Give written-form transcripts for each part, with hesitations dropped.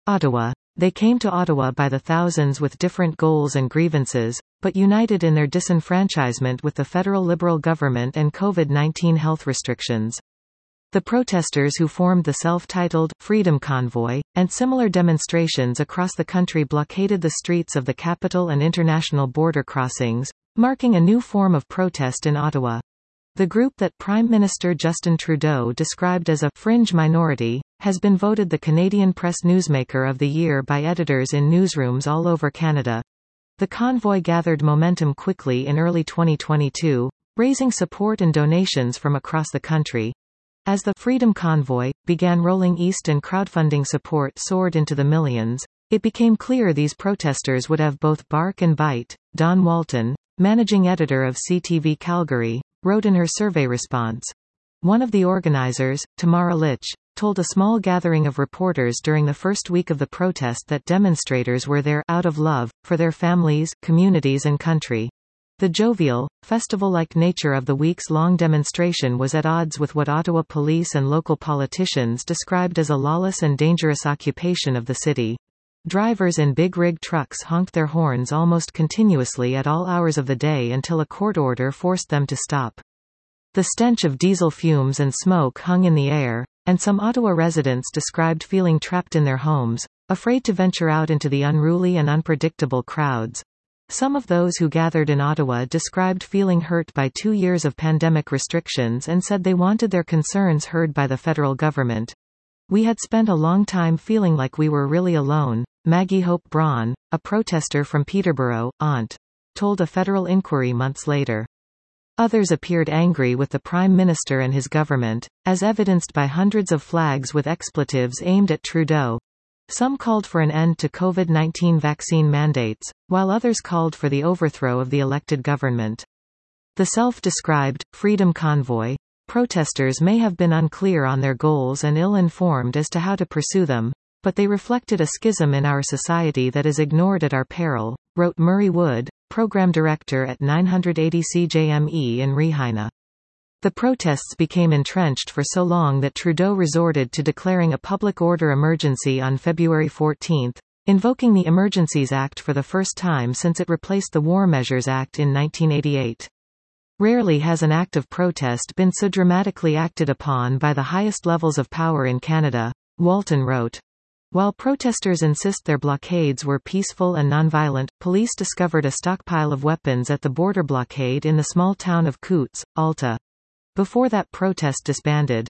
Ottawa. They came to Ottawa by the thousands with different goals and grievances, but united in their disenfranchisement with the federal Liberal government and COVID-19 health restrictions. The protesters who formed the self-titled Freedom Convoy, and similar demonstrations across the country blockaded the streets of the capital and international border crossings, marking a new form of protest in Ottawa. The group that Prime Minister Justin Trudeau described as a «fringe minority», has been voted the Canadian Press Newsmaker of the Year by editors in newsrooms all over Canada. The convoy gathered momentum quickly in early 2022, raising support and donations from across the country. As the Freedom Convoy began rolling east and crowdfunding support soared into the millions, it became clear these protesters would have both bark and bite. Dawn Walton, managing editor of CTV Calgary, wrote in her survey response. One of the organizers, Tamara Litch, told a small gathering of reporters during the first week of the protest that demonstrators were there out of love for their families, communities and country. The jovial, festival-like nature of the weeks-long demonstration was at odds with what Ottawa police and local politicians described as a lawless and dangerous occupation of the city. Drivers in big rig trucks honked their horns almost continuously at all hours of the day until a court order forced them to stop. The stench of diesel fumes and smoke hung in the air, and some Ottawa residents described feeling trapped in their homes, afraid to venture out into the unruly and unpredictable crowds. Some of those who gathered in Ottawa described feeling hurt by 2 years of pandemic restrictions and said they wanted their concerns heard by the federal government. We had spent a long time feeling like we were really alone, Maggie Hope Braun, a protester from Peterborough, Ont. told a federal inquiry months later. Others appeared angry with the Prime Minister and his government, as evidenced by hundreds of flags with expletives aimed at Trudeau. Some called for an end to COVID-19 vaccine mandates, while others called for the overthrow of the elected government. The self-described Freedom Convoy protesters may have been unclear on their goals and ill-informed as to how to pursue them, but they reflected a schism in our society that is ignored at our peril, wrote Murray Wood, program director at 980 CJME in Regina. The protests became entrenched for so long that Trudeau resorted to declaring a public order emergency on February 14, invoking the Emergencies Act for the first time since it replaced the War Measures Act in 1988. Rarely has an act of protest been so dramatically acted upon by the highest levels of power in Canada, Walton wrote. While protesters insist their blockades were peaceful and nonviolent, police discovered a stockpile of weapons at the border blockade in the small town of Coutts, Alta. Before that protest disbanded,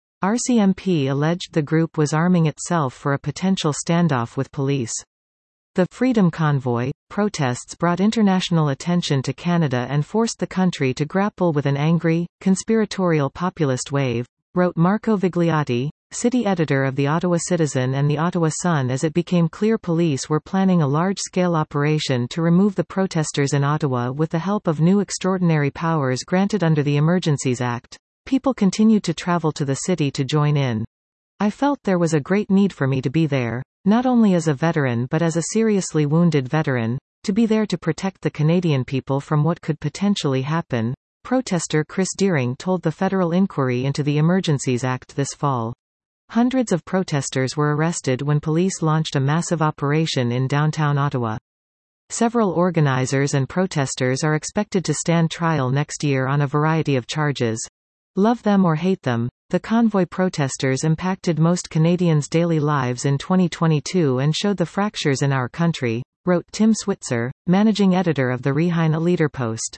RCMP alleged the group was arming itself for a potential standoff with police. The Freedom Convoy protests brought international attention to Canada and forced the country to grapple with an angry, conspiratorial populist wave, wrote Marco Vigliotti, city editor of the Ottawa Citizen and the Ottawa Sun, as it became clear police were planning a large-scale operation to remove the protesters in Ottawa with the help of new extraordinary powers granted under the Emergencies Act. People continued to travel to the city to join in. I felt there was a great need for me to be there, not only as a veteran but as a seriously wounded veteran, to be there to protect the Canadian people from what could potentially happen, protester Chris Deering told the federal inquiry into the Emergencies Act this fall. Hundreds of protesters were arrested when police launched a massive operation in downtown Ottawa. Several organizers and protesters are expected to stand trial next year on a variety of charges. Love them or hate them, the convoy protesters impacted most Canadians' daily lives in 2022 and showed the fractures in our country, wrote Tim Switzer, managing editor of the Regina Leader-Post.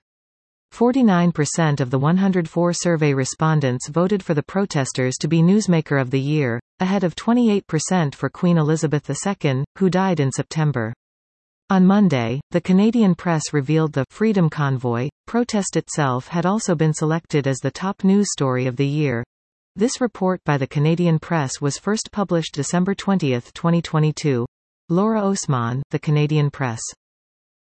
49% of the 104 survey respondents voted for the protesters to be Newsmaker of the Year, ahead of 28% for Queen Elizabeth II, who died in September. On Monday, the Canadian Press revealed the Freedom Convoy protest itself had also been selected as the top news story of the year. This report by the Canadian Press was first published December 20, 2022. Laura Osman, The Canadian Press.